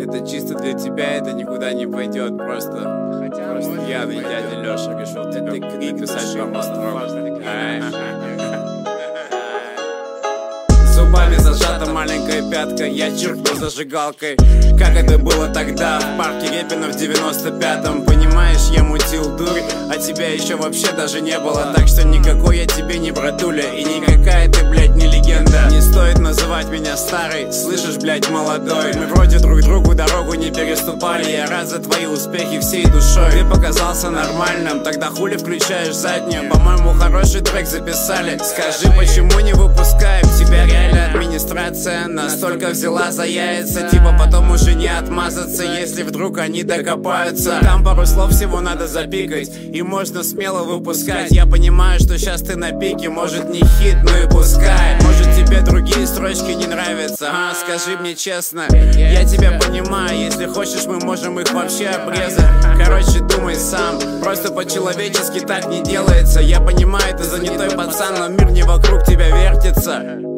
Это чисто для тебя, это никуда не пойдет. Просто пьяный дядя Лёша решил тебе написать пару строк. Зубами зажата маленькая пятка, я чиркну зажигалкой. Как это было тогда, в парке Репина в 95-м. Понимаешь, я мутил дурь, а тебя еще вообще даже не было. Так что никакой я тебе не братуля, и никакая ты, блядь, не легенда. Не стоит называть меня старой, слышишь, блядь, молодой. Мы вроде друг другу дорогу не переступали. Я рад за твои успехи всей душой. Ты показался нормальным, тогда хули включаешь заднюю? По-моему, хороший трек записали. Скажи, почему не выпускаем тебя реально? Администрация настолько взяла за яйца, типа потом уже не отмазаться, если вдруг они докопаются. Там пару слов всего надо запикать, и можно смело выпускать. Я понимаю, что сейчас ты на пике, может не хит, ну и пускай. Может тебе другие строчки не нравятся, а? Скажи мне честно, я тебя понимаю. Если хочешь, мы можем их вообще обрезать. Короче, думай сам, просто по-человечески так не делается. Я понимаю, ты занятой пацан, но мир не вокруг тебя вертится.